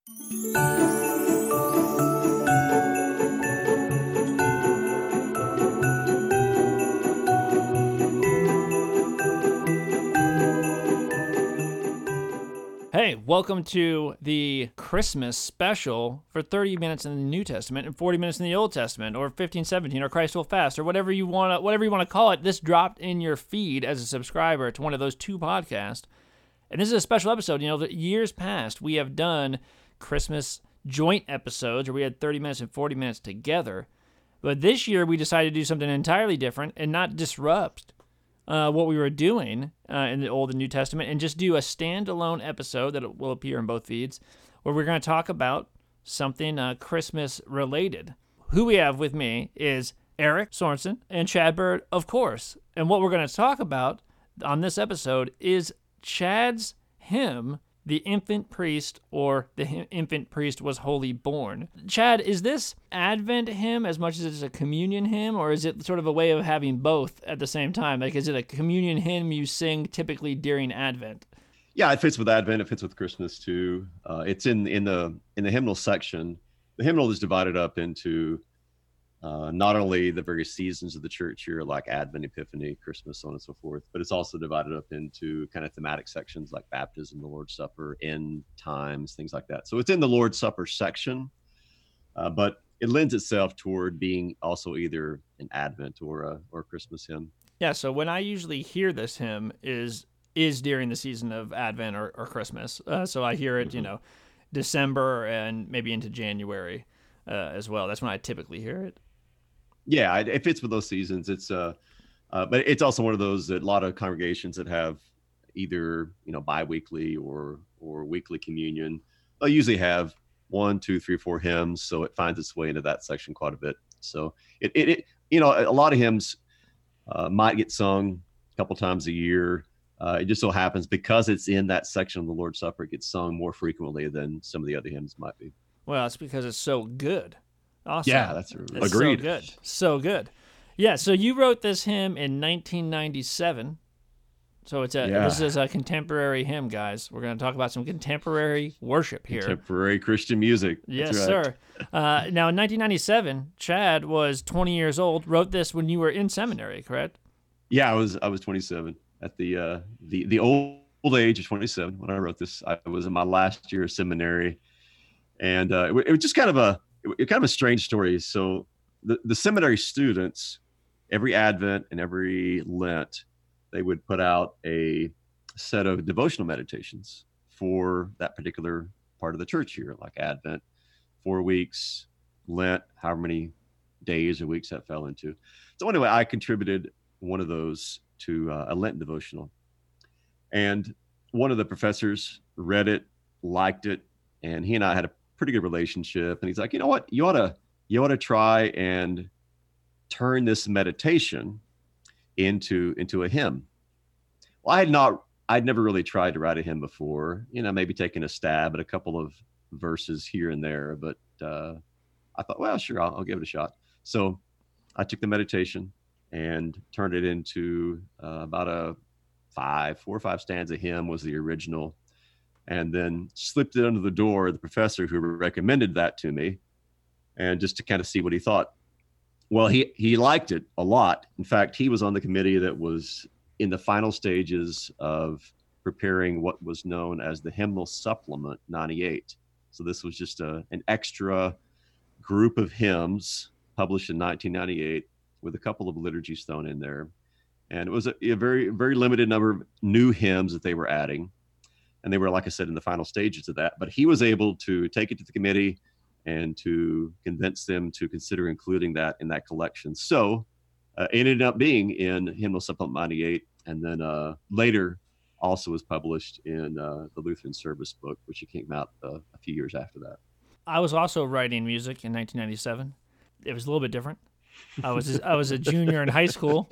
Hey, welcome to the Christmas special for 30 minutes in the New Testament and 40 minutes in the Old Testament, or 1517, or Christ will fast, or whatever you want to call it. This dropped in your feed as a subscriber to one of those two podcasts. And this is a special episode. You know, the years past, we have done Christmas joint episodes where we had 30 minutes and 40 minutes together. But this year, we decided to do something entirely different and not disrupt what we were doing in the Old and New Testament, and just do a standalone episode that will appear in both feeds, where we're going to talk about something Christmas related. Who we have with me is Eric Sorensen and Chad Bird, of course. And what we're going to talk about on this episode is Chad's hymn, The Infant Priest, or The Infant Priest Was Holy Born. Chad, is this Advent hymn as much as it's a communion hymn, or is it sort of a way of having both at the same time? Like, is it a communion hymn you sing typically during Advent? Yeah, it fits with Advent. It fits with Christmas too. It's in the hymnal section. The hymnal is divided up into not only the various seasons of the church year, like Advent, Epiphany, Christmas, so on and so forth, but it's also divided up into kind of thematic sections like baptism, the Lord's Supper, end times, things like that. So it's in the Lord's Supper section, but it lends itself toward being also either an Advent or a Christmas hymn. Yeah, so when I usually hear this hymn is during the season of Advent or Christmas. So I hear it, December and maybe into January as well. That's when I typically hear it. Yeah, it fits with those seasons. It's but it's also one of those that a lot of congregations that have either biweekly or weekly communion. They'll usually have 1, 2, 3, 4 hymns, so it finds its way into that section quite a bit. So it a lot of hymns might get sung a couple times a year. It just so happens because it's in that section of the Lord's Supper, it gets sung more frequently than some of the other hymns might be. Well, it's because it's so good. Awesome. Yeah, that's it's agreed. So good. So good. Yeah, so you wrote this hymn in 1997. So this is a contemporary hymn, guys. We're going to talk about some contemporary worship here. Contemporary Christian music. Yes, right. sir. Now, in 1997, Chad was 20 years old, wrote this when you were in seminary, correct? Yeah, I was 27 at the old age of 27 when I wrote this. I was in my last year of seminary, and it was just kind of a strange story. So the seminary students, every Advent and every Lent, they would put out a set of devotional meditations for that particular part of the church year, like Advent, 4 weeks, Lent, however many days or weeks that fell into. So anyway, I contributed one of those to a Lenten devotional. And one of the professors read it, liked it, and he and I had a pretty good relationship. And he's like, you know what, you ought to try and turn this meditation into a hymn. Well, I'd never really tried to write a hymn before, maybe taking a stab at a couple of verses here and there, but I thought, well, sure, I'll give it a shot. So I took the meditation and turned it into about a 4 or 5 stanza hymn was the original, and then slipped it under the door of the professor who recommended that to me, and just to kind of see what he thought. Well, he liked it a lot. In fact, he was on the committee that was in the final stages of preparing what was known as the Hymnal Supplement 98. So this was just an extra group of hymns published in 1998 with a couple of liturgies thrown in there. And it was a very, very limited number of new hymns that they were adding. And they were, like I said, in the final stages of that. But he was able to take it to the committee and to convince them to consider including that in that collection. So it ended up being in Hymnal Supplement 98, and then later also was published in the Lutheran Service Book, which came out a few years after that. I was also writing music in 1997. It was a little bit different. I was a junior in high school.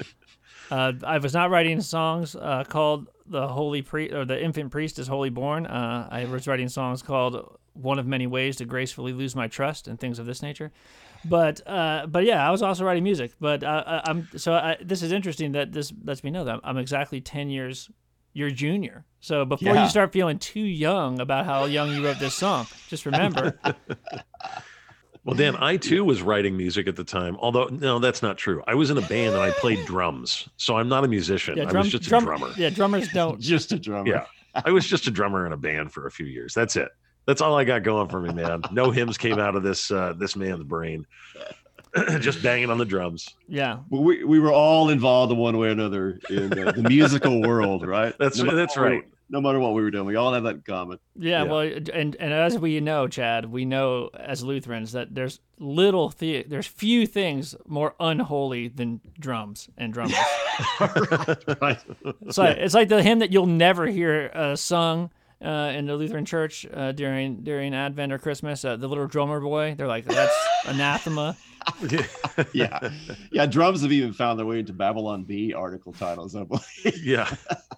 I was not writing songs called the Holy Priest or the Infant Priest is Holy Born. I was writing songs called One of Many Ways to Gracefully Lose My Trust and things of this nature. But yeah, I was also writing music. But this is interesting that this lets me know that I'm exactly 10 years you're junior. So before you start feeling too young about how young you wrote this song, just remember. Well, Dan, I too was writing music at the time. Although, no, that's not true. I was in a band and I played drums. So I'm not a musician. I was just a drummer. Yeah, drummers don't. Just a drummer. Yeah. I was just a drummer in a band for a few years. That's it. That's all I got going for me, man. No hymns came out of this man's brain. Just banging on the drums. Yeah. Well, we were all involved in one way or another in the musical world, right? That's right. No matter what we were doing, we all have that in common. Yeah, well, and as we know, Chad, we know as Lutherans that there's there's few things more unholy than drums and drummers. Right. So it's like the hymn that you'll never hear sung in the Lutheran church during Advent or Christmas. The little drummer boy, they're like, that's anathema. Yeah. Drums have even found their way into Babylon Bee article titles, I believe. Yeah.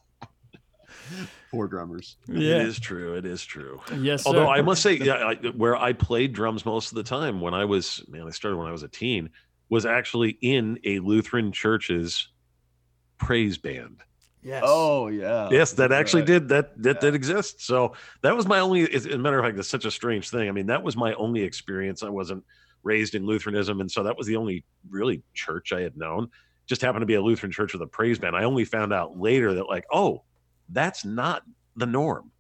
Poor drummers. Yeah. It is true. Yes, Although sir. I must say, where I played drums most of the time I started when I was a teen, was actually in a Lutheran church's praise band. Yes. Oh yeah. Yes, that actually did exist. So that was my only. As a matter of fact, it's such a strange thing. I mean, that was my only experience. I wasn't raised in Lutheranism, and so that was the only really church I had known. Just happened to be a Lutheran church with a praise band. I only found out later that that's not the norm.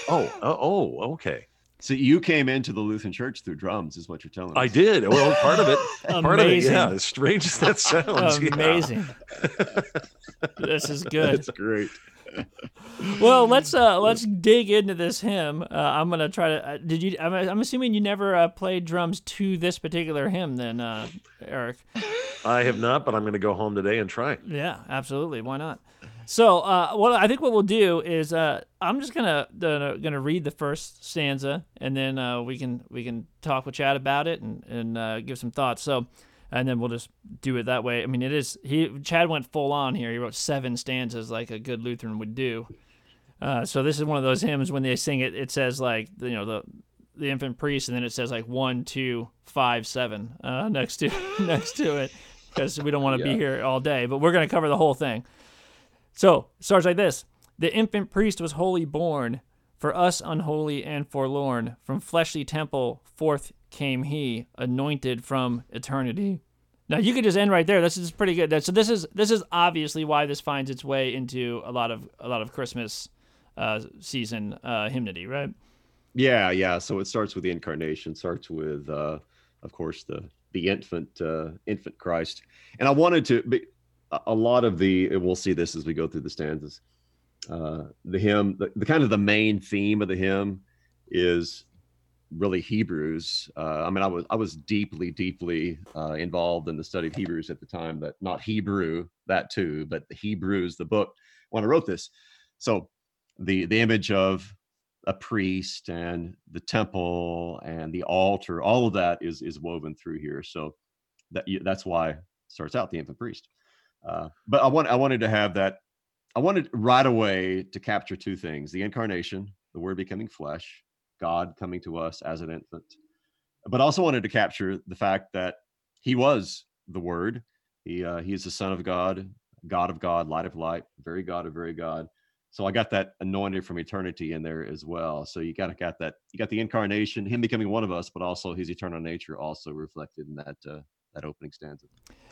Okay. So you came into the Lutheran church through drums, is what you're telling us. I did. Well, part of it. Amazing. Yeah. As strange as that sounds. Amazing. This is good. That's great. Well, let's dig into this hymn. I'm gonna try to. I'm assuming you never played drums to this particular hymn, then, Eric. I have not, but I'm going to go home today and try. Yeah, absolutely. Why not? So, I think what we'll do is I'm just gonna read the first stanza, and then we can talk with Chad about it and give some thoughts. So, and then we'll just do it that way. I mean, Chad went full on here. He wrote 7 stanzas like a good Lutheran would do. So this is one of those hymns when they sing it. It says like the infant priest, and then it says like 1, 2, 5, 7 next to it, because we don't want to be here all day. But we're gonna cover the whole thing. So it starts like this: the infant priest was wholly born, for us unholy and forlorn. From fleshly temple forth came he, anointed from eternity. Now you could just end right there. This is pretty good. So this is obviously why this finds its way into a lot of Christmas season hymnody, right? Yeah. So it starts with the incarnation. Starts with, of course, the infant Christ. And I wanted to. A lot of we'll see this as we go through the stanzas. The hymn, the kind of the main theme of the hymn is really Hebrews. I mean, I was deeply involved in the study of Hebrews at the time. That not Hebrew, that too, but the Hebrews, the book, when I wrote this. So the image of a priest and the temple and the altar, all of that is woven through here. So that's why it starts out the infant priest. But I wanted to have that. I wanted right away to capture 2 things: the incarnation, the Word becoming flesh, God coming to us as an infant, but also wanted to capture the fact that He was the Word. He is the Son of God, God of God, light of light, very God of very God. So I got that anointed from eternity in there as well. So you got that. You got the incarnation, Him becoming one of us, but also His eternal nature also reflected in that opening stanza.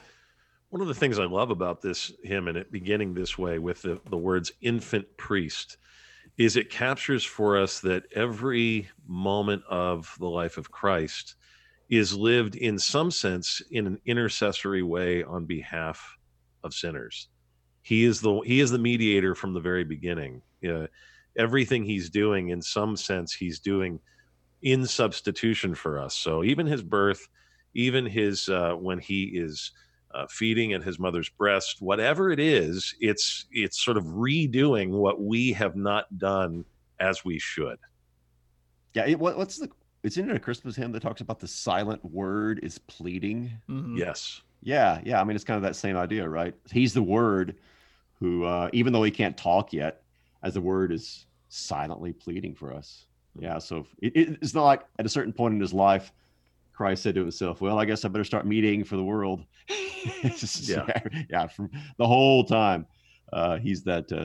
One of the things I love about this hymn, and it beginning this way with the words infant priest, is it captures for us that every moment of the life of Christ is lived in some sense in an intercessory way on behalf of sinners. He is the mediator from the very beginning. Everything he's doing, in some sense, he's doing in substitution for us. So even his birth, even his when he is feeding at his mother's breast, whatever it is, it's sort of redoing what we have not done as we should. Yeah, it's in a Christmas hymn that talks about the silent word is pleading. Mm-hmm. Yes. Yeah. I mean, it's kind of that same idea, right? He's the Word who, even though he can't talk yet, as the Word is silently pleading for us. Yeah. So it's not like at a certain point in his life, Christ said to himself, well, I guess I better start mediating for the world. Yeah. From the whole time, he's that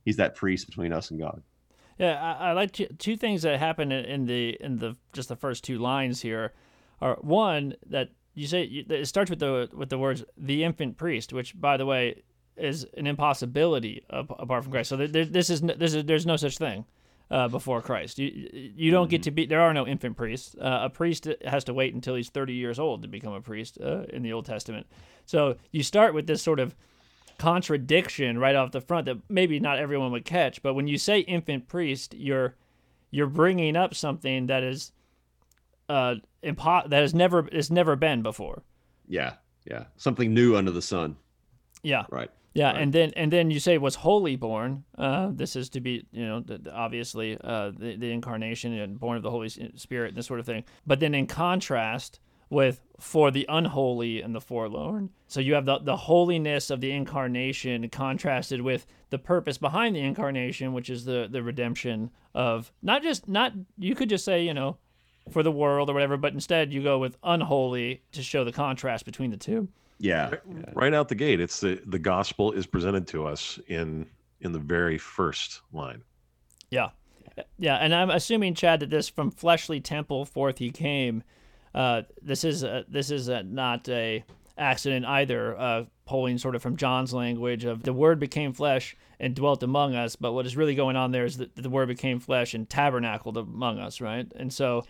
He's that priest between us and God. Yeah, I like two things that happen in the just the first two lines here. Are one that you say it starts with the words the infant priest, which by the way is an impossibility apart from Christ. So there's no such thing before Christ. You don't get to be. There are no infant priests. A priest has to wait until he's 30 years old to become a priest in the Old Testament. So you start with this sort of contradiction right off the front that maybe not everyone would catch. But when you say infant priest, you're bringing up something that is that has never been before. Yeah, something new under the sun. Yeah, right. Yeah, right. and then you say was holy born. This is to be obviously the incarnation and born of the Holy Spirit and this sort of thing. But then in contrast with for the unholy and the forlorn. So you have the holiness of the incarnation contrasted with the purpose behind the incarnation, which is the redemption of not you could just say, for the world or whatever, but instead you go with unholy to show the contrast between the two. Yeah. Right out the gate, it's the gospel is presented to us in the very first line. Yeah. And I'm assuming, Chad, that this from fleshly temple forth he came. This is not a accident either. Pulling sort of from John's language of the Word became flesh and dwelt among us. But what is really going on there is that the Word became flesh and tabernacled among us, right? And so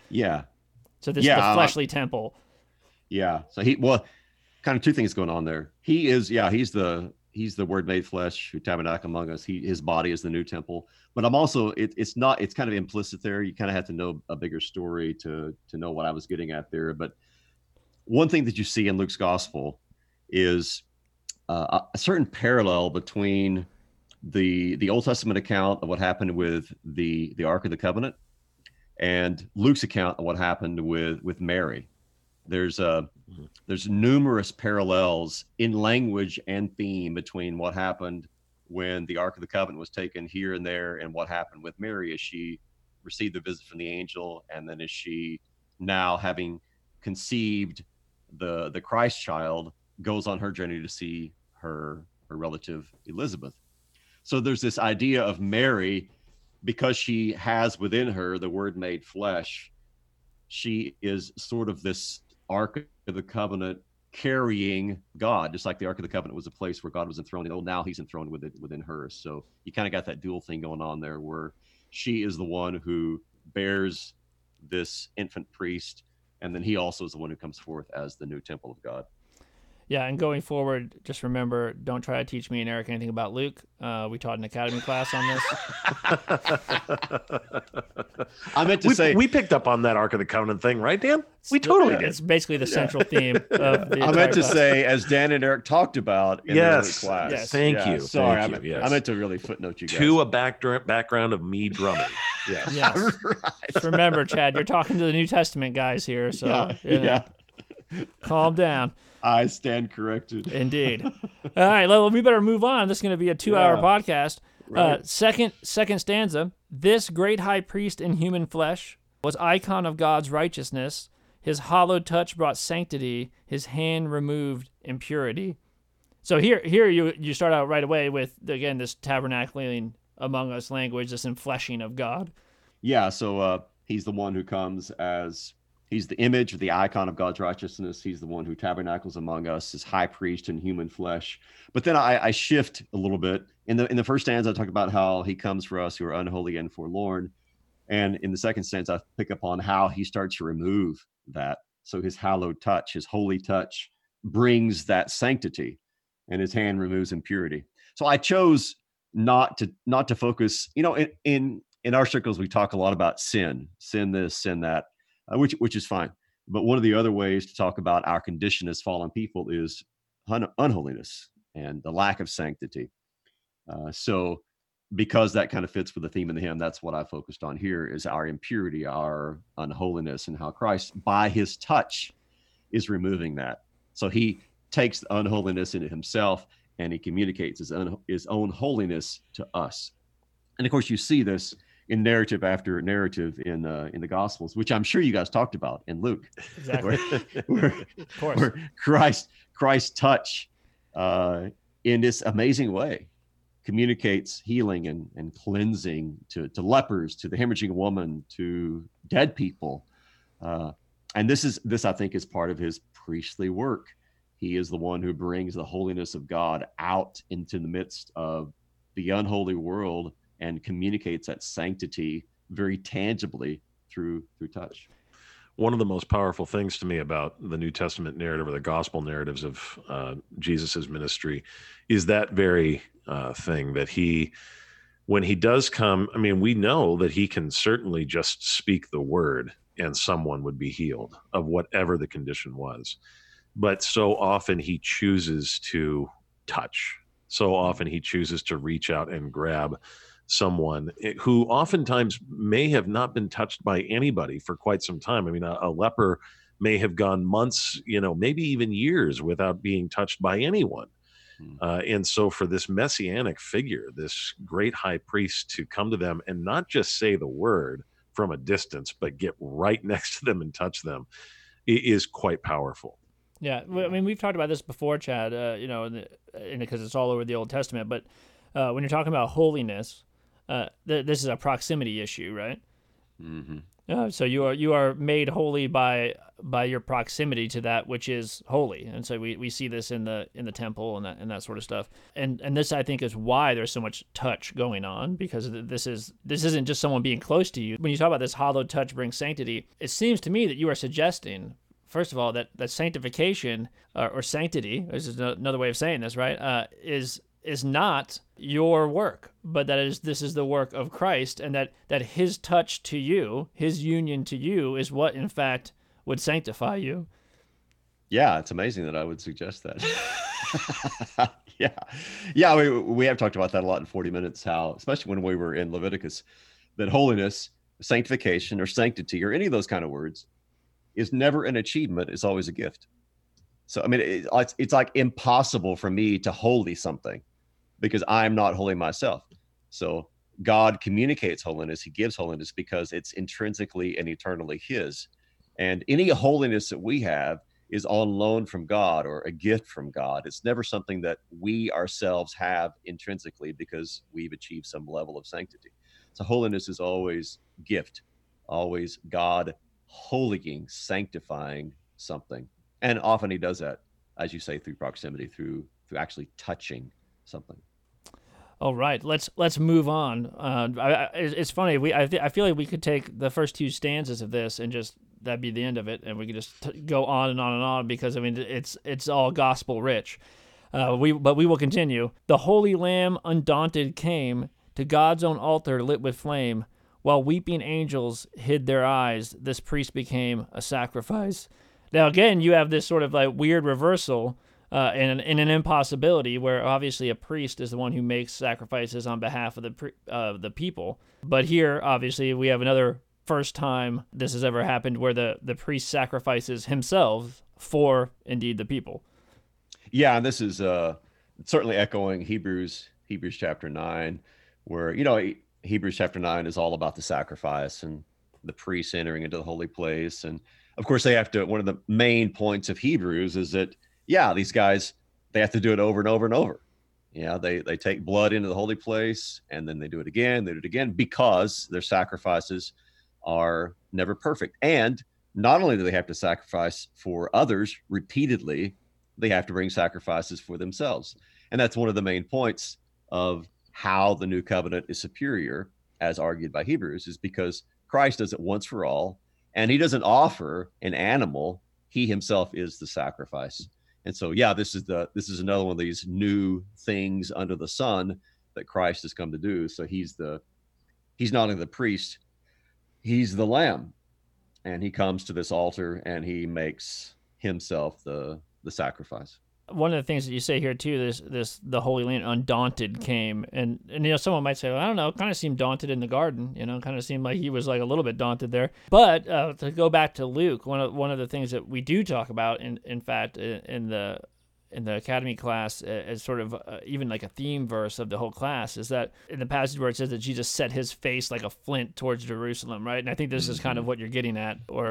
So this is the fleshly temple. Yeah. So kind of two things going on there. He's the Word made flesh who tabernacle among us. His body is the new temple. But I'm also it's kind of implicit there. You kind of have to know a bigger story to know what I was getting at there. But one thing that you see in Luke's gospel is a certain parallel between the Old Testament account of what happened with the Ark of the Covenant and Luke's account of what happened with Mary. There's numerous parallels in language and theme between what happened when the Ark of the Covenant was taken here and there and what happened with Mary as she received the visit from the angel, and then as she, now having conceived the Christ child, goes on her journey to see her relative Elizabeth. So there's this idea of Mary, because she has within her the Word made flesh, she is sort of this Ark of the Covenant carrying God, just like the Ark of the Covenant was a place where God was enthroned. Now he's enthroned within her. So you kind of got that dual thing going on there where she is the one who bears this infant priest, and then he also is the one who comes forth as the new temple of God. Yeah, and going forward, just remember, don't try to teach me and Eric anything about Luke. We taught an academy class on this. I meant to say... We picked up on that Ark of the Covenant thing, right, Dan? We totally did. It's basically the central theme of the I meant to say, as Dan and Eric talked about in the class. Yes. Thank you. Sorry, I meant to really footnote you guys. To a background of me drumming. Yes. Right. Just remember, Chad, you're talking to the New Testament guys here, so calm down. I stand corrected. Indeed. All right, well, we better move on. This is going to be a 2-hour podcast. Right. Second stanza. This great high priest in human flesh was icon of God's righteousness. His hallowed touch brought sanctity. His hand removed impurity. So here you start out right away with, again, this tabernacling among us language, this enfleshing of God. Yeah, so he's the one who comes as... He's the image, the icon of God's righteousness. He's the one who tabernacles among us as high priest in human flesh. But then I shift a little bit. In the first stanza, I talk about how he comes for us who are unholy and forlorn. And in the second stanza, I pick up on how he starts to remove that. So his hallowed touch, his holy touch, brings that sanctity, and his hand removes impurity. So I chose not to focus. In our circles, we talk a lot about sin this, sin that. Which is fine. But one of the other ways to talk about our condition as fallen people is unholiness and the lack of sanctity. So because that kind of fits with the theme in the hymn, that's what I focused on here, is our impurity, our unholiness, and how Christ, by his touch, is removing that. So he takes the unholiness into himself, and he communicates his own holiness to us. And of course, you see this in narrative after narrative in the Gospels, which I'm sure you guys talked about in Luke. Exactly. where Christ's touch in this amazing way communicates healing and cleansing to lepers, to the hemorrhaging woman, to dead people. And this I think is part of his priestly work. He is the one who brings the holiness of God out into the midst of the unholy world and communicates that sanctity very tangibly through touch. One of the most powerful things to me about the New Testament narrative, or the gospel narratives of Jesus's ministry, is that very thing that when he does come, I mean, we know that he can certainly just speak the word and someone would be healed of whatever the condition was. But so often he chooses to touch. So often he chooses to reach out and grab someone who oftentimes may have not been touched by anybody for quite some time. I mean, a leper may have gone months, maybe even years without being touched by anyone. And so for this messianic figure, this great high priest, to come to them and not just say the word from a distance, but get right next to them and touch them, is quite powerful. Yeah, I mean, we've talked about this before, Chad, because it's all over the Old Testament, but when you're talking about holiness, this is a proximity issue, right? Mm-hmm. So you are made holy by your proximity to that which is holy, and so we see this in the temple and that sort of stuff. And this, I think, is why there's so much touch going on, because this isn't just someone being close to you. When you talk about this hallowed touch brings sanctity, it seems to me that you are suggesting, first of all, that sanctification or sanctity, this is another way of saying this, right? Is not your work, but this is the work of Christ, and that his touch to you, his union to you, is what in fact would sanctify you. Yeah, it's amazing that I would suggest that. Yeah. We have talked about that a lot in 40 Minutes, how, especially when we were in Leviticus, that holiness, sanctification, or sanctity, or any of those kind of words, is never an achievement. It's always a gift. So, I mean, it's like impossible for me to holy something, because I'm not holy myself. So God communicates holiness. He gives holiness because it's intrinsically and eternally his. And any holiness that we have is on loan from God, or a gift from God. It's never something that we ourselves have intrinsically because we've achieved some level of sanctity. So holiness is always gift, always God holying, sanctifying something. And often he does that, as you say, through proximity, through actually touching something. All right, let's move on. It's funny. I feel like we could take the first two stanzas of this and just that'd be the end of it, and we could just go on and on and on, because I mean it's all gospel rich. But we will continue. The Holy Lamb undaunted came to God's own altar lit with flame, while weeping angels hid their eyes. This priest became a sacrifice. Now again, you have this sort of like weird reversal. And an impossibility, where obviously a priest is the one who makes sacrifices on behalf of the people. But here, obviously, we have another first time this has ever happened, where the priest sacrifices himself for, indeed, the people. Yeah, and this is certainly echoing Hebrews chapter 9, where, Hebrews chapter 9 is all about the sacrifice and the priests entering into the holy place. And, of course, one of the main points of Hebrews is that, yeah, these guys, they have to do it over and over and over. Yeah, they take blood into the holy place, and then they do it again, because their sacrifices are never perfect. And not only do they have to sacrifice for others repeatedly, they have to bring sacrifices for themselves. And that's one of the main points of how the new covenant is superior, as argued by Hebrews, is because Christ does it once for all, and he doesn't offer an animal. He himself is the sacrifice. And so, yeah, this is another one of these new things under the sun that Christ has come to do. So he's not only the priest, he's the lamb, and he comes to this altar and he makes himself the sacrifice. One of the things that you say here too, the Holy Lamb undaunted came, and someone might say, well, I don't know, it kind of seemed daunted in the garden, kind of seemed like he was like a little bit daunted there. But to go back to Luke, one of the things that we do talk about, in fact, in the academy class, as sort of even like a theme verse of the whole class, is that in the passage where it says that Jesus set his face like a flint towards Jerusalem, right? And I think this is kind of what you're getting at, or. Yeah.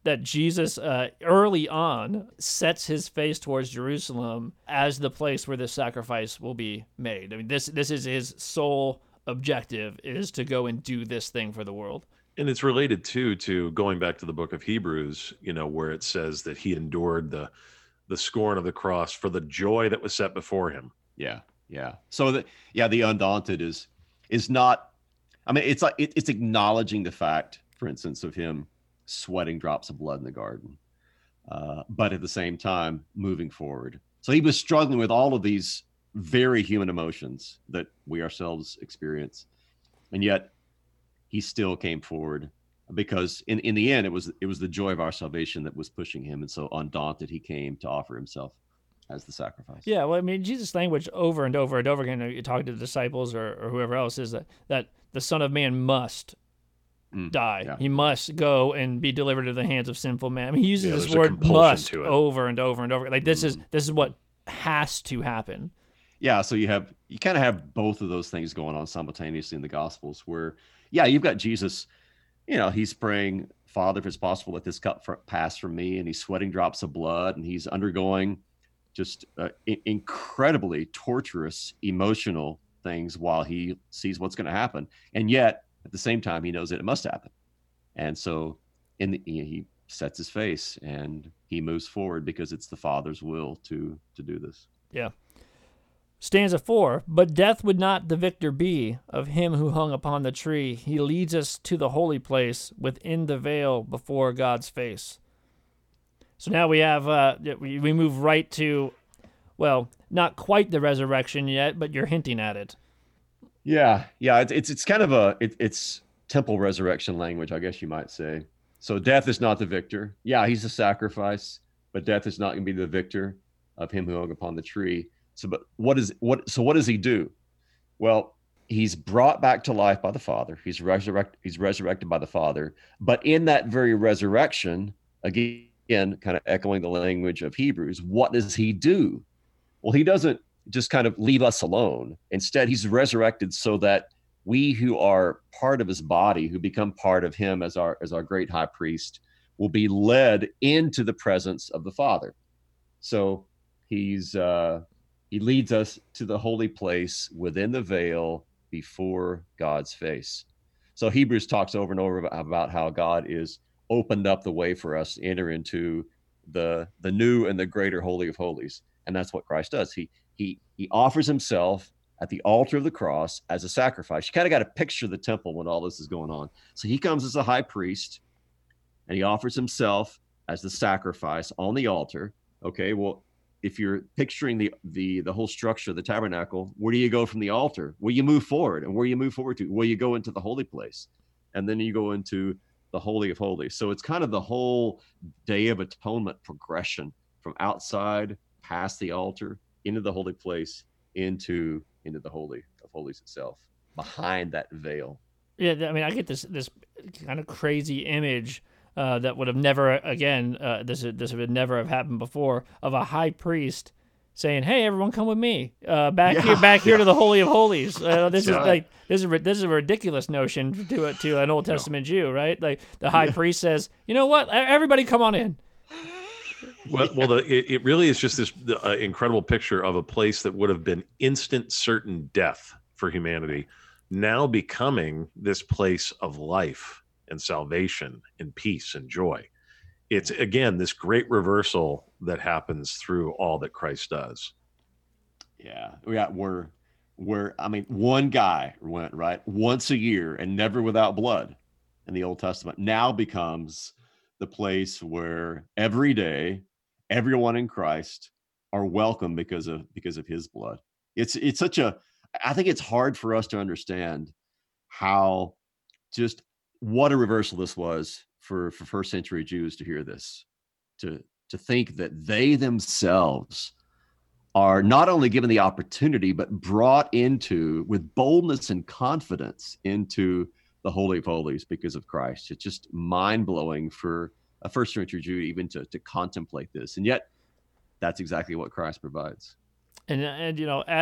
that Jesus early on sets his face towards Jerusalem as the place where this sacrifice will be made. I mean, this is his sole objective, is to go and do this thing for the world. And it's related too to going back to the book of Hebrews, where it says that he endured the scorn of the cross for the joy that was set before him. Yeah. So the undaunted is not. I mean, it's like it's acknowledging the fact, for instance, of him sweating drops of blood in the garden, but at the same time moving forward. So he was struggling with all of these very human emotions that we ourselves experience, and yet he still came forward because in the end it was the joy of our salvation that was pushing him, and so undaunted he came to offer himself as the sacrifice. Yeah, well, I mean, Jesus' language over and over and over again, you talk to the disciples or whoever else, is that the Son of Man must die. Yeah. He must go and be delivered to the hands of sinful men. I mean, he uses this there's a word compulsion must to it. over and over and over. Like this is what has to happen. Yeah, so you kind of have both of those things going on simultaneously in the Gospels, where you've got Jesus, he's praying, Father, if it's possible, let this cup pass from me, and he's sweating drops of blood, and he's undergoing just incredibly torturous emotional things while he sees what's going to happen, and yet at the same time he knows that it must happen, and so he sets his face and he moves forward because it's the Father's will to do this. Yeah. Stanza 4, but death would not the victor be of him who hung upon the tree. He leads us to the holy place within the veil before God's face. So now we have, we move right to, well, not quite the resurrection yet, but you're hinting at it. Yeah. It's kind of it's temple resurrection language, I guess you might say. So death is not the victor. Yeah, he's a sacrifice, but death is not going to be the victor of him who hung upon the tree. So, but what does he do? Well, he's brought back to life by the Father. He's resurrected by the Father. But in that very resurrection, again, kind of echoing the language of Hebrews, what does he do? Well, he doesn't just kind of leave us alone. Instead, he's resurrected so that we who are part of his body, who become part of him as our great high priest, will be led into the presence of the Father. So he leads us to the holy place within the veil before God's face. So Hebrews talks over and over about how God is opened up the way for us to enter into the new and the greater Holy of Holies. And that's what Christ does. He offers himself at the altar of the cross as a sacrifice. You kind of got to picture the temple when all this is going on. So he comes as a high priest and he offers himself as the sacrifice on the altar. Okay, well, if you're picturing the whole structure of the tabernacle, where do you go from the altar? Well, you move forward. And where you move forward to? Well, you go into the holy place. And then you go into the Holy of Holies. So it's kind of the whole Day of Atonement progression from outside, past the altar, into the holy place, into the Holy of Holies itself, behind that veil. Yeah, I mean, I get this kind of crazy image that would have never, again, this would never have happened before, of a high priest saying, "Hey, everyone, come with me back here to the Holy of Holies." This is a ridiculous notion to an Old Testament Jew, right? Like the high priest says, "You know what? Everybody, come on in." Well, it really is just this incredible picture of a place that would have been instant, certain death for humanity, now becoming this place of life and salvation and peace and joy. It's, again, this great reversal that happens through all that Christ does. Yeah, I mean, one guy went right once a year and never without blood in the Old Testament now becomes the place where every day everyone in Christ are welcome because of his blood. It's such a, I think it's hard for us to understand how just what a reversal this was for first century Jews to hear this, to think that they themselves are not only given the opportunity, but brought into with boldness and confidence into the Holy of Holies because of Christ. It's just mind blowing for a first century Jew even to contemplate this. And yet that's exactly what Christ provides. And you know, as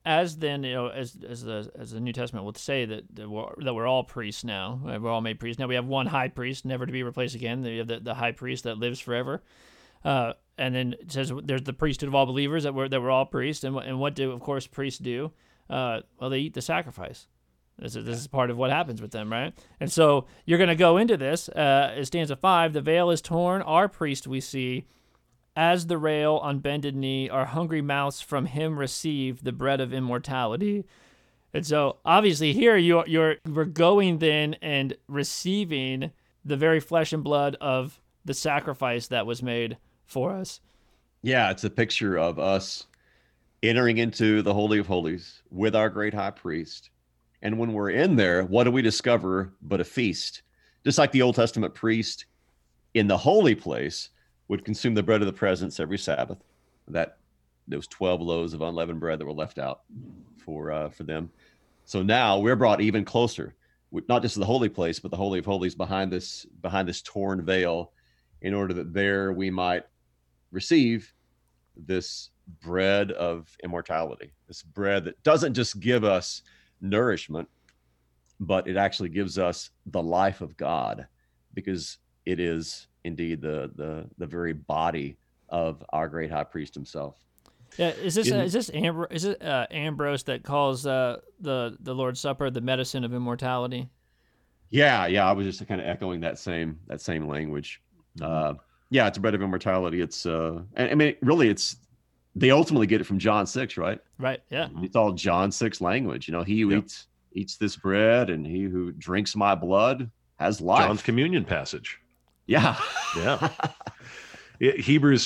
as then, as the New Testament will say that we're all priests now. We're all made priests. Now we have one high priest, never to be replaced again. You have the high priest that lives forever. And then it says there's the priesthood of all believers, that we're all priests. And what do, of course, priests do? Well, they eat the sacrifice. This is part of what happens with them, right? And so you're going to go into this. Stanza 5, the veil is torn. Our priest we see, as the rail on bended knee, our hungry mouths from him receive the bread of immortality. And so obviously here we're going then and receiving the very flesh and blood of the sacrifice that was made for us. Yeah, it's a picture of us entering into the Holy of Holies with our great high priest. And when we're in there, what do we discover but a feast? Just like the Old Testament priest in the holy place would consume the bread of the presence every Sabbath. Those 12 loaves of unleavened bread that were left out for them. So now we're brought even closer, not just to the holy place, but the Holy of Holies behind this torn veil, in order that there we might receive this bread of immortality, this bread that doesn't just give us nourishment, but it actually gives us the life of God, because it is indeed the very body of our great high priest himself. Yeah, is this Ambrose that calls the Lord's Supper the medicine of immortality? Yeah, I was just kind of echoing that same language. Yeah, it's a bread of immortality. It's I mean, really, they ultimately get it from John 6, right? Right. Yeah. It's all John 6 language. He who eats this bread and he who drinks my blood has life. John's communion passage. Yeah. Yeah. Hebrews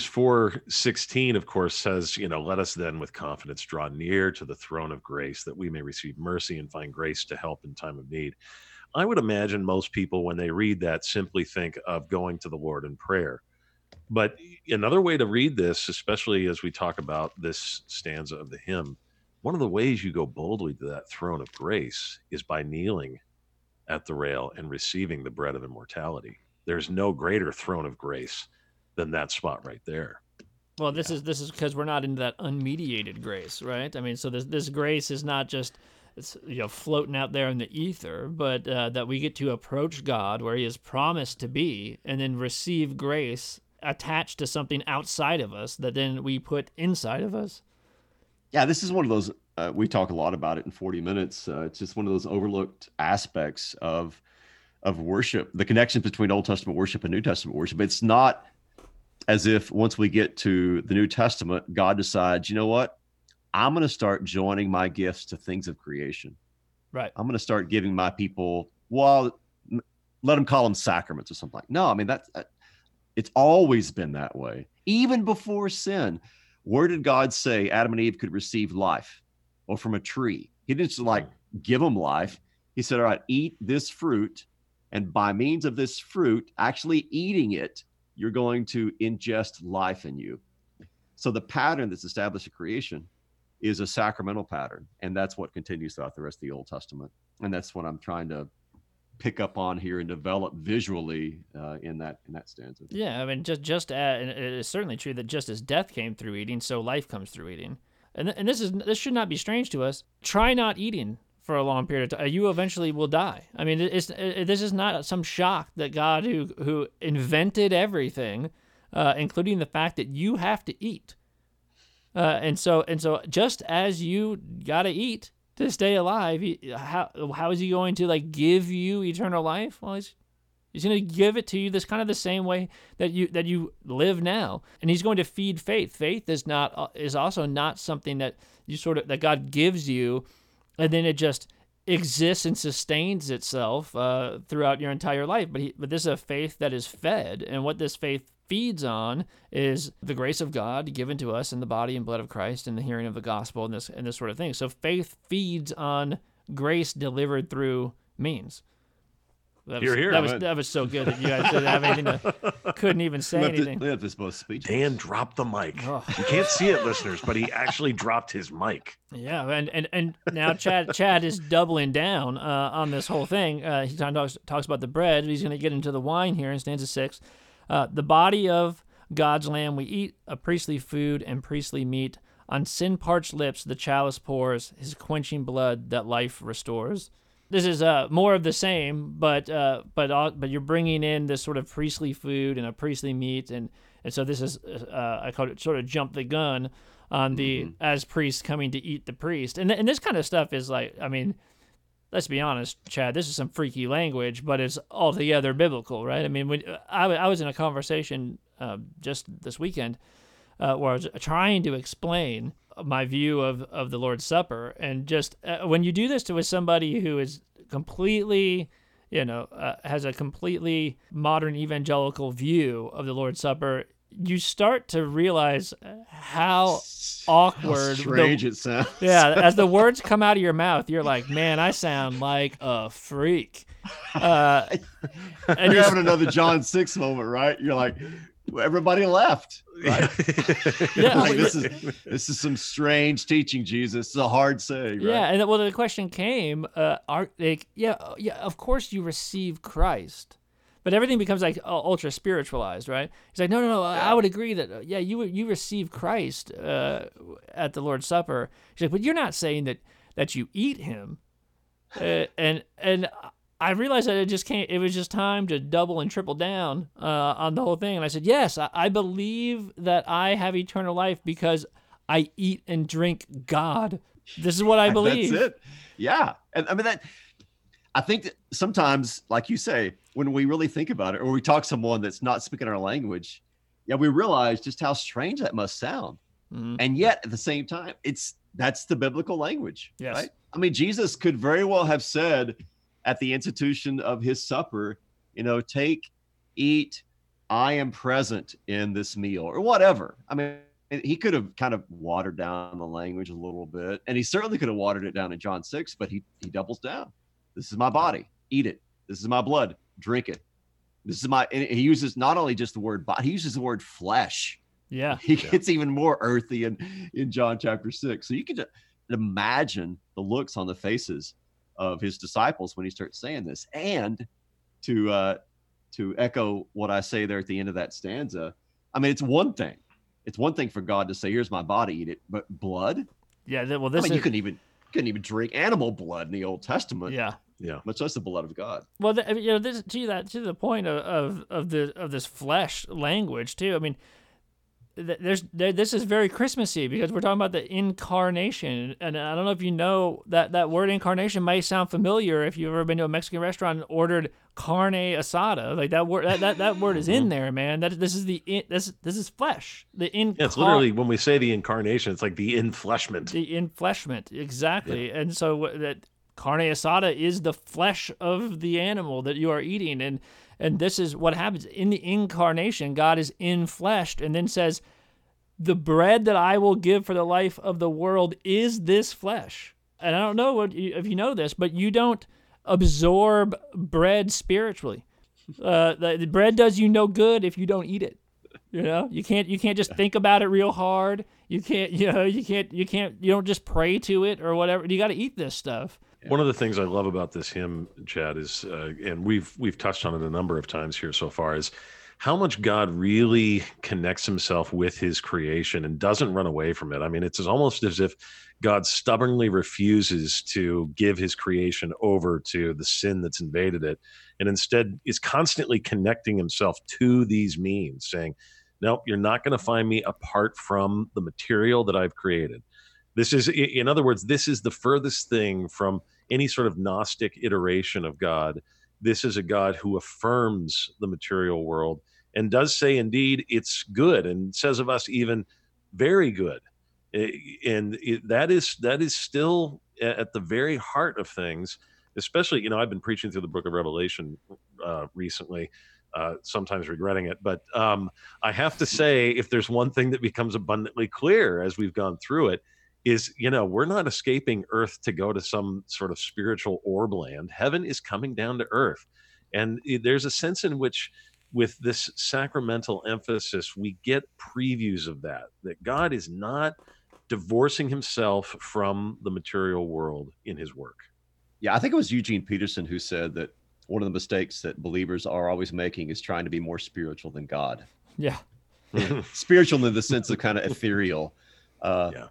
4:16, of course, says, let us then with confidence draw near to the throne of grace, that we may receive mercy and find grace to help in time of need. I would imagine most people, when they read that, simply think of going to the Lord in prayer. But another way to read this, especially as we talk about this stanza of the hymn, one of the ways you go boldly to that throne of grace is by kneeling at the rail and receiving the bread of immortality. There's no greater throne of grace than that spot right there. Well, this is because we're not into that unmediated grace, right? I mean, so this grace is not just floating out there in the ether, but that we get to approach God where He has promised to be, and then receive grace attached to something outside of us that then we put inside of us. Yeah, this is one of those, we talk a lot about it in 40 minutes. It's just one of those overlooked aspects of worship, the connection between Old Testament worship and New Testament worship. It's not as if once we get to the New Testament, God decides, you know what? I'm going to start joining my gifts to things of creation. Right. I'm going to start giving my people, let them call them sacraments or something. No, I mean, it's always been that way. Even before sin, where did God say Adam and Eve could receive life? Or from a tree? He didn't just give them life. He said, all right, eat this fruit. And by means of this fruit, actually eating it, you're going to ingest life in you. So the pattern that's established at creation is a sacramental pattern. And that's what continues throughout the rest of the Old Testament. And that's what I'm trying to pick up on here and develop visually in that stanza. Yeah, I mean, and it is certainly true that just as death came through eating, so life comes through eating. And this should not be strange to us. Try not eating for a long period of time. You eventually will die. I mean, this is not some shock that God, who invented everything, including the fact that you have to eat, and so just as you gotta eat to stay alive, how is He going to give you eternal life? Well, He's going to give it to you this kind of the same way that you live now, and He's going to feed faith. Faith is also not something that that God gives you, and then it just exists and sustains itself throughout your entire life. But this is a faith that is fed, and what this faith feeds on is the grace of God given to us in the body and blood of Christ and the hearing of the gospel and this sort of thing. So faith feeds on grace delivered through means. That was so good that you guys didn't have anything couldn't even say anything. This both speech. Dan dropped the mic. Oh. You can't see it, listeners, but he actually dropped his mic. Yeah, and now Chad is doubling down on this whole thing. He talks about the bread. He's going to get into the wine here in stanza 6. The body of God's Lamb we eat, a priestly food and priestly meat, On sin-parched lips the chalice pours, his quenching blood that life restores. This is more of the same, but you're bringing in this sort of priestly food and a priestly meat, and so this is I call it sort of jump the gun on the as priests coming to eat the priest, and this kind of stuff is like, I mean, let's be honest, Chad, this is some freaky language, but it's altogether biblical, right? I mean, when I was in a conversation just this weekend where I was trying to explain my view of the Lord's Supper, and just when you do this with somebody who is completely, has a completely modern evangelical view of the Lord's Supper, you start to realize how awkward, strange it sounds. Yeah, as the words come out of your mouth, you're like, man, I sound like a freak. And you're having another John 6 moment, right? You're like, everybody left. Right? Yeah, like, this is some strange teaching, Jesus. It's a hard saying, right? Yeah, and the question came, of course you receive Christ, but everything becomes like ultra spiritualized, right? He's like, no, I would agree that you receive Christ at the Lord's Supper. He's like, but you're not saying that you eat him, and I realized that it was just time to double and triple down on the whole thing. And I said, yes, I believe that I have eternal life because I eat and drink God. This is what I believe. That's it. Yeah. And I mean, I think that sometimes, like you say, when we really think about it, or we talk to someone that's not speaking our language, we realize just how strange that must sound. Mm-hmm. And yet at the same time, that's the biblical language. Yes. Right? I mean, Jesus could very well have said at the institution of his supper, take, eat, I am present in this meal, or whatever. I mean, he could have kind of watered down the language a little bit, and he certainly could have watered it down in John 6, but he doubles down. This is my body, eat it. This is my blood, drink it. And he uses not only just the word body, he uses the word flesh. Yeah. He gets even more earthy in John chapter 6. So you can just imagine the looks on the faces of his disciples when he starts saying this. And to echo what I say there at the end of that stanza, I mean, it's one thing for God to say, here's my body, eat it, but blood? Yeah, you couldn't even drink animal blood in the Old Testament. Yeah. Much less the blood of God. Well, this to the point of this flesh language too. I mean, this is very Christmassy because we're talking about the incarnation, and I don't know if you know that word incarnation may sound familiar if you've ever been to a Mexican restaurant and ordered carne asada. Like that word, that word is in there, man. This is flesh. It's literally, when we say the incarnation, it's like the infleshment. The infleshment, exactly. Yeah. And so that carne asada is the flesh of the animal that you are eating, and this is what happens in the incarnation. God is infleshed, and then says, the bread that I will give for the life of the world is this flesh. And I don't know if you know this, but you don't absorb bread spiritually. The bread does you no good if you don't eat it. You can't just think about it real hard. You don't just pray to it or whatever. You got to eat this stuff. One of the things I love about this hymn, Chad, is, and we've touched on it a number of times here so far, is how much God really connects himself with his creation and doesn't run away from it. I mean, it's almost as if God stubbornly refuses to give his creation over to the sin that's invaded it, and instead is constantly connecting himself to these means, saying, nope, you're not going to find me apart from the material that I've created. This is, in other words, this is the furthest thing from any sort of Gnostic iteration of God. This is a God who affirms the material world and does say, indeed, it's good, and says of us even very good. And that is still at the very heart of things, especially, I've been preaching through the book of Revelation recently, sometimes regretting it. But I have to say, if there's one thing that becomes abundantly clear as we've gone through it, is, we're not escaping earth to go to some sort of spiritual orb land. Heaven is coming down to earth. And there's a sense in which, with this sacramental emphasis, we get previews of that God is not divorcing himself from the material world in his work. Yeah, I think it was Eugene Peterson who said that one of the mistakes that believers are always making is trying to be more spiritual than God. Yeah. Spiritual in the sense of kind of ethereal.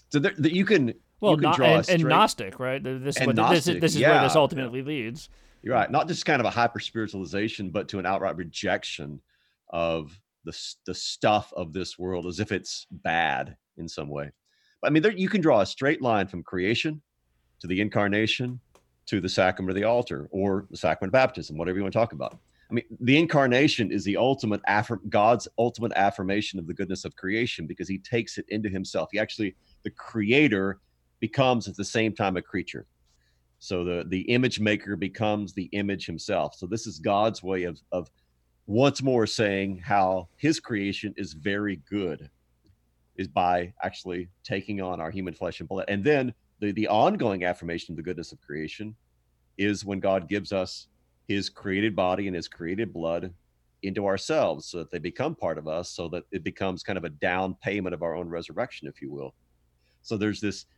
So that you can draw a and straight Gnostic, right? This is and what this is. Gnostic, This is where this yeah. ultimately leads. You're right. Not just kind of a hyper spiritualization, but to an outright rejection of the stuff of this world as if it's bad in some way. I mean, you can draw a straight line from creation to the incarnation to the sacrament of the altar or the sacrament of baptism, whatever you want to talk about. I mean, the incarnation is the ultimate God's ultimate affirmation of the goodness of creation because he takes it into himself. The creator becomes at the same time a creature. So the image maker becomes the image himself. So this is God's way of once more saying how his creation is very good, is by actually taking on our human flesh and blood. And then the ongoing affirmation of the goodness of creation is when God gives us his created body and his created blood into ourselves so that they become part of us, so that it becomes kind of a down payment of our own resurrection, if you will. So there's this,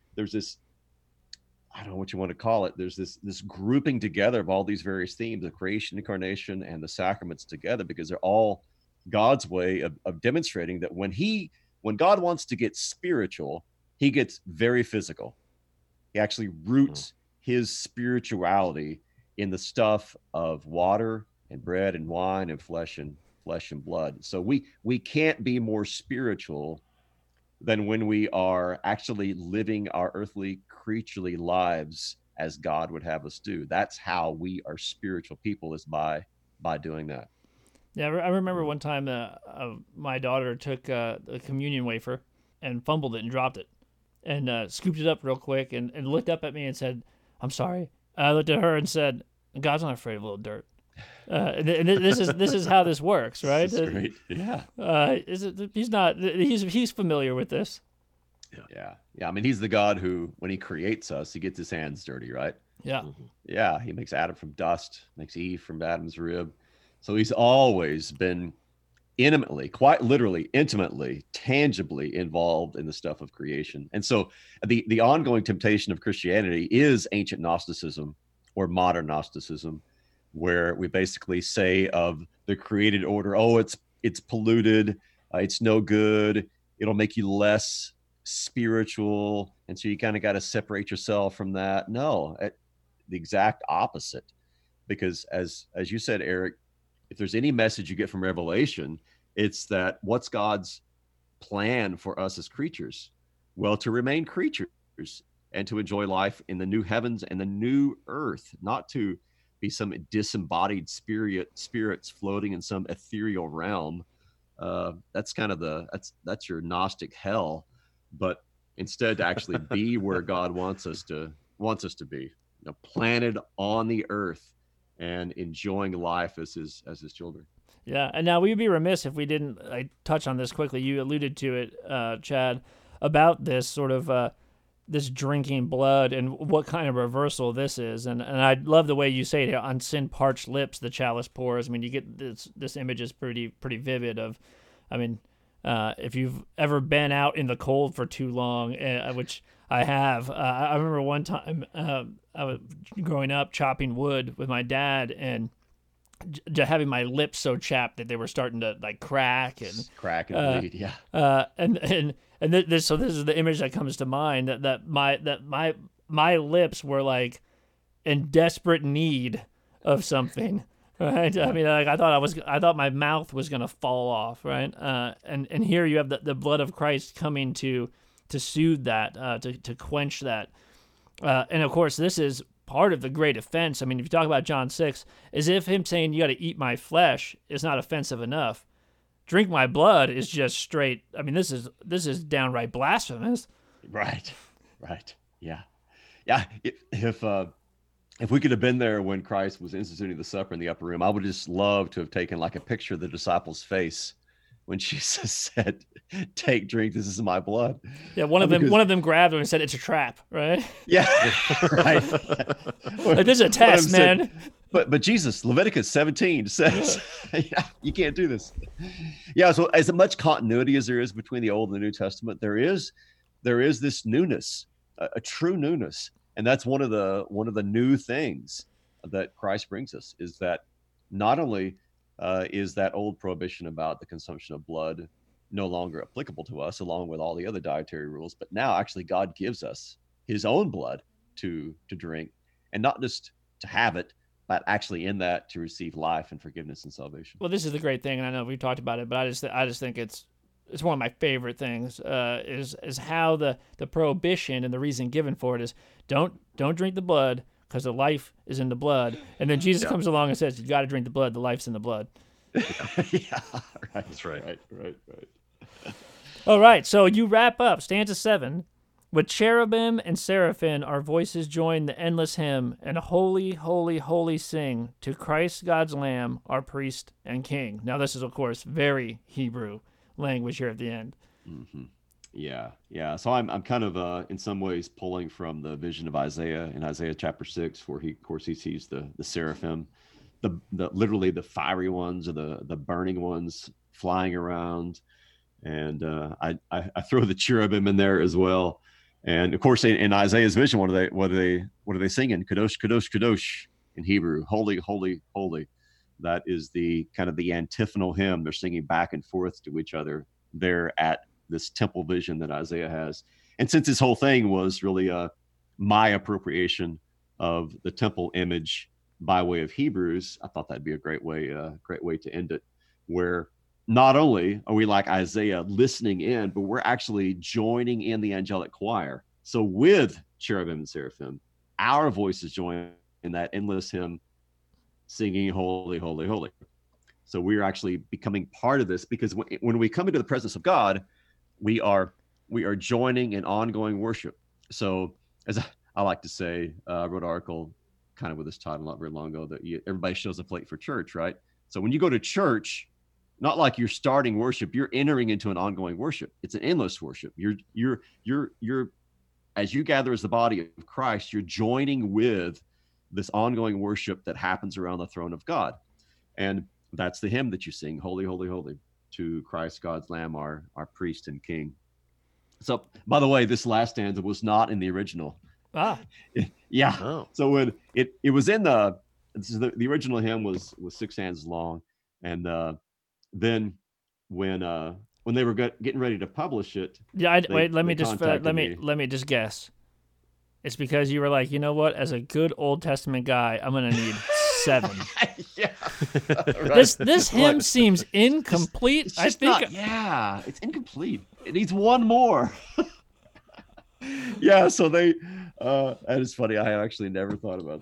I don't know what you want to call it. There's this grouping together of all these various themes, the creation, incarnation, and the sacraments together, because they're all God's way of demonstrating that when God wants to get spiritual, he gets very physical. He actually roots his spirituality in the stuff of water and bread and wine and flesh and blood. So we can't be more spiritual than when we are actually living our earthly, creaturely lives as God would have us do. That's how we are spiritual people, is by doing that. Yeah, I remember one time my daughter took a communion wafer and fumbled it and dropped it, and scooped it up real quick and looked up at me and said, "I'm sorry." I looked at her and said, "God's not afraid of a little dirt." And this is how this works, right? That's great. Yeah. He's familiar with this. Yeah. I mean, he's the God who, when he creates us, he gets his hands dirty, right? Yeah. Yeah. He makes Adam from dust, makes Eve from Adam's rib. So he's always been intimately, quite literally, intimately, tangibly involved in the stuff of creation. And so the ongoing temptation of Christianity is ancient Gnosticism or modern Gnosticism, where we basically say of the created order, oh, it's polluted, it's no good, it'll make you less spiritual, and so you kind of got to separate yourself from that. No, the exact opposite. Because as you said, Eric, if there's any message you get from Revelation, it's that what's God's plan for us as creatures? Well, to remain creatures and to enjoy life in the new heavens and the new earth, not to be some disembodied spirits floating in some ethereal realm. That's kind of that's your Gnostic hell. But instead, to actually be where God wants us to be, planted on the earth and enjoying life as his children. Yeah, and now we'd be remiss if we didn't touch on this quickly. You alluded to it, Chad, about this sort of this drinking blood and what kind of reversal this is. And I love the way you say it, on sin-parched lips the chalice pours. I mean, you get this image is pretty vivid of, I mean, if you've ever been out in the cold for too long, which I have. I remember one time I was growing up chopping wood with my dad and having my lips so chapped that they were starting to like crack and bleed. Yeah. And this is the image that comes to mind, that my lips were like in desperate need of something. Right. I mean, like I thought my mouth was gonna fall off. Right. And here you have the blood of Christ coming to soothe that, to quench that. And of course, this is part of the great offense. I mean, if you talk about John 6, as if him saying you got to eat my flesh is not offensive enough. Drink my blood is just straight. I mean, this is downright blasphemous. Right. Yeah. If we could have been there when Christ was instituting the supper in the upper room, I would just love to have taken like a picture of the disciples' face when Jesus said, "Take, drink. This is my blood." Yeah, one of them grabbed him and said, "It's a trap," right? Yeah, right. Like, this is a test, man. But Jesus, Leviticus 17 says, yeah, you can't do this. Yeah, so as much continuity as there is between the Old and the New Testament, there is this newness, a true newness. And that's one of the new things that Christ brings us, is that not only is that old prohibition about the consumption of blood no longer applicable to us, along with all the other dietary rules. But now, actually, God gives us His own blood to drink, and not just to have it, but actually in that to receive life and forgiveness and salvation. Well, this is the great thing, and I know we've talked about it, but I just think it's one of my favorite things. Is how the prohibition and the reason given for it is don't drink the blood because the life is in the blood, and then Jesus comes along and says you got to drink the blood. The life's in the blood. Yeah, right. That's right. Right. All right, so you wrap up stanza 7. With cherubim and seraphim, our voices join the endless hymn, and holy, holy, holy sing to Christ God's Lamb, our priest and king. Now, this is, of course, very Hebrew language here at the end. Mm-hmm. Yeah. So I'm kind of in some ways pulling from the vision of Isaiah in Isaiah chapter 6, where he sees the seraphim, the literally the fiery ones or the burning ones flying around, and I throw the cherubim in there as well. And of course, in Isaiah's vision, what are they singing? Kadosh, Kadosh, Kadosh in Hebrew. Holy, holy, holy. That is the kind of the antiphonal hymn. They're singing back and forth to each other there at this temple vision that Isaiah has. And since this whole thing was really my appropriation of the temple image by way of Hebrews, I thought that'd be a great way to end it, where not only are we like Isaiah listening in, but we're actually joining in the angelic choir. So with cherubim and seraphim, our voices join in that endless hymn, singing holy, holy, holy. So we're actually becoming part of this, because when we come into the presence of God, we are joining in ongoing worship. So as I like to say, I wrote an article kind of with this title not very long ago, that everybody shows up late for church, right? So when you go to church, not like you're starting worship, you're entering into an ongoing worship. It's an endless worship. You're as you gather as the body of Christ, you're joining with this ongoing worship that happens around the throne of God. And that's the hymn that you sing, holy, holy, holy, to Christ, God's Lamb, our priest and king. So, by the way, this last stanza was not in the original. Yeah. Oh. So when it was in the original hymn was 6 stanzas long, and then when they were getting ready to publish it, let me just guess. It's because you were like, you know what? As a good Old Testament guy, I'm gonna need 7. Yeah, right. This hymn seems incomplete. It's incomplete. It needs one more. Yeah, so they that is funny. I actually never thought about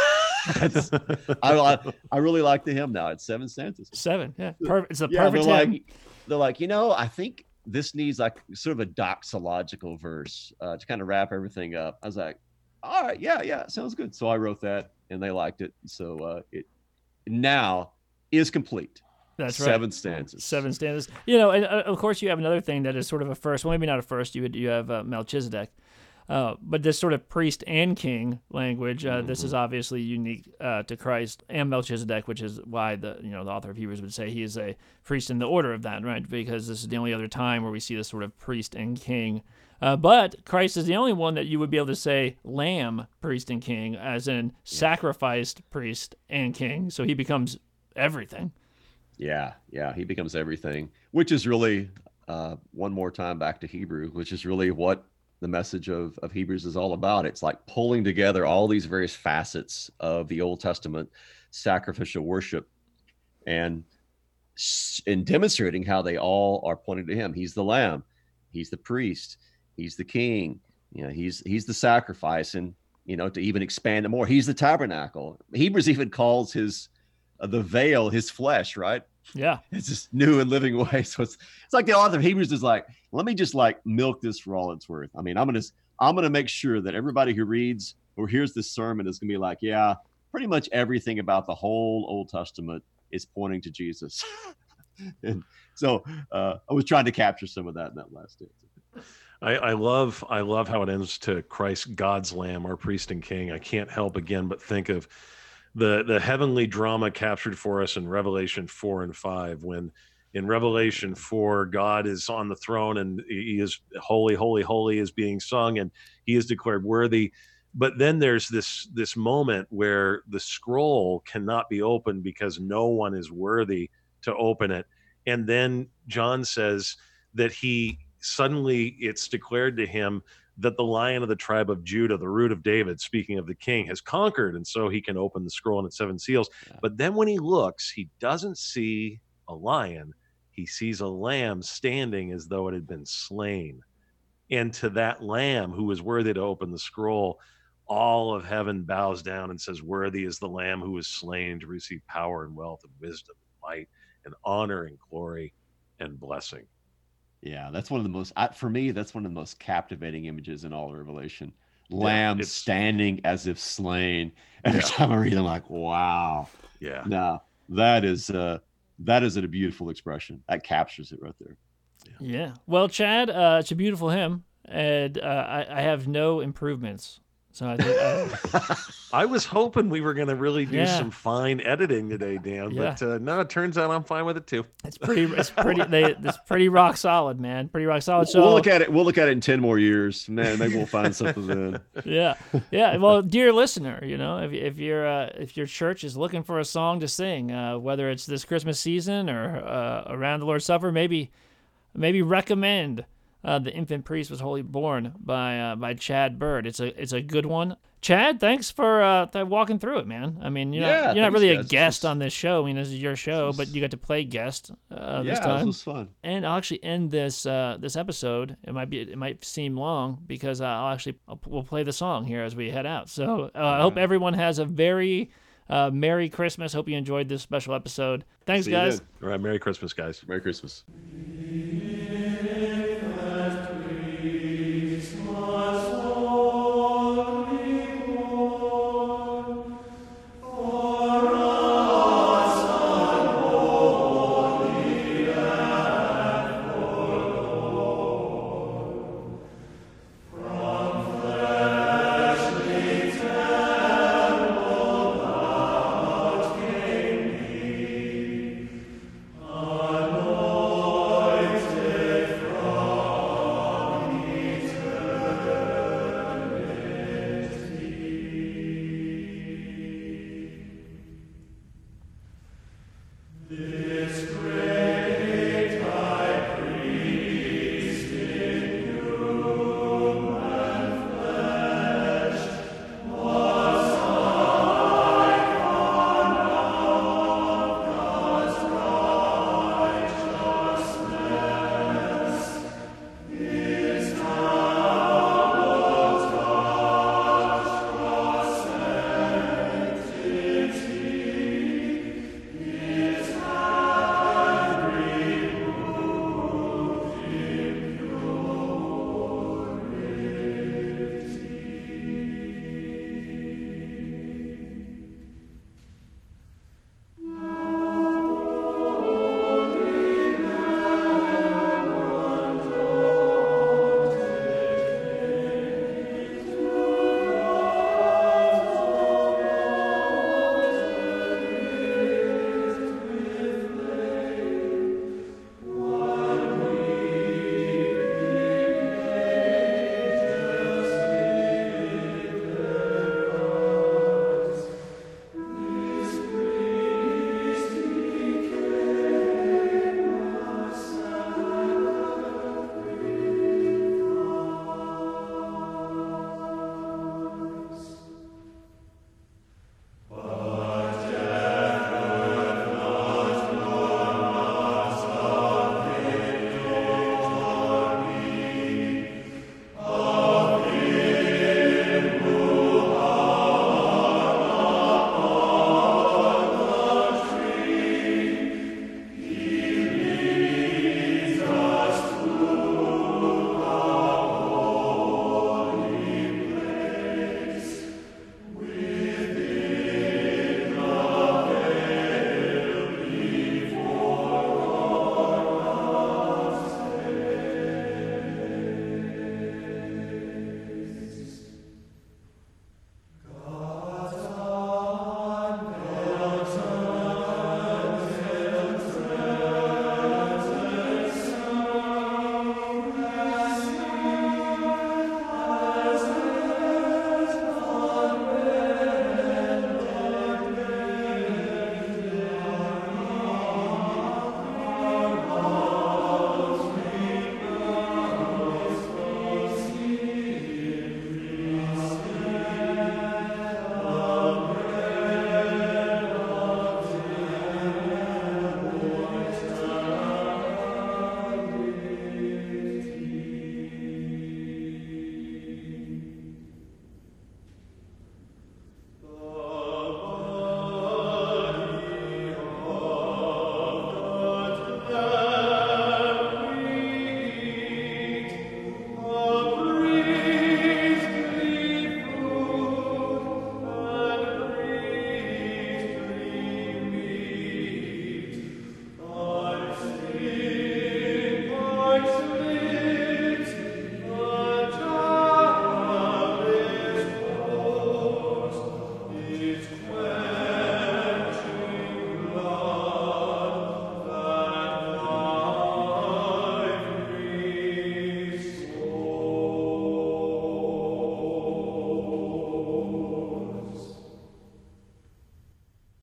that. I really like the hymn now. It's 7 stanzas. 7, yeah. It's the perfect hymn. They're like, I think this needs like sort of a doxological verse to kind of wrap everything up. I was like, all right, yeah, sounds good. So I wrote that, and they liked it. So it now is complete. That's 7 stanzas. 7 stanzas. And of course you have another thing that is sort of a first. Well, maybe not a first. You have Melchizedek, but this sort of priest and king language. This is obviously unique to Christ and Melchizedek, which is why the author of Hebrews would say he is a priest in the order of that, right? Because this is the only other time where we see this sort of priest and king. But Christ is the only one that you would be able to say lamb, priest, and king, as in sacrificed priest and king. So he becomes everything. Yeah, he becomes everything, which is really, one more time back to Hebrew, which is really what the message of Hebrews is all about. It's like pulling together all these various facets of the Old Testament sacrificial worship and demonstrating how they all are pointing to him. He's the lamb, he's the priest, he's the king, he's the sacrifice, and to even expand it more, he's the tabernacle. Hebrews even calls the veil his flesh, right? Yeah, it's this new and living way. So it's like the author of Hebrews is like, let me just like milk this for all it's worth. I mean, I'm gonna make sure that everybody who reads or hears this sermon is gonna be like, yeah, pretty much everything about the whole Old Testament is pointing to Jesus. And so I was trying to capture some of that in that last stanza. I love how it ends to Christ, God's Lamb, our priest and king. I can't help again but think of the heavenly drama captured for us in Revelation 4 and 5, when in Revelation 4, God is on the throne and he is holy, holy, holy is being sung, and he is declared worthy. But then there's this moment where the scroll cannot be opened because no one is worthy to open it. And then John says that it's declared to him that the Lion of the tribe of Judah, the root of David, speaking of the king, has conquered, and so he can open the scroll and its 7 seals. Yeah. But then when he looks, he doesn't see a lion. He sees a lamb standing as though it had been slain. And to that lamb who is worthy to open the scroll, all of heaven bows down and says, worthy is the lamb who was slain to receive power and wealth and wisdom and might and honor and glory and blessing. Yeah, that's one of the most, for me, that's one of the most captivating images in all of Revelation. Lamb standing as if slain. Every time I read it, I'm like, wow. Yeah. No, that is a beautiful expression. That captures it right there. Yeah. Well, Chad, it's a beautiful hymn, and I have no improvements. So I think I was hoping we were going to really do some fine editing today, Dan. But no, it turns out I'm fine with it too. It's pretty rock solid, man. Pretty rock solid. So we'll look at it. We'll look at it in 10 more years, man. Maybe we'll find something then. Yeah. Well, dear listener, if your church is looking for a song to sing, whether it's this Christmas season or around the Lord's Supper, maybe recommend The Infant Priest Was Wholly Born by Chad Bird. It's a good one. Chad, thanks for walking through it, man. I mean, you're not really a guest on this show. I mean, this is your show, but you got to play guest this time. This was fun. And I'll actually end this episode. It might seem long because we'll play the song here as we head out. So I hope everyone has a very Merry Christmas. Hope you enjoyed this special episode. Thanks, guys. All right, Merry Christmas, guys. Merry Christmas.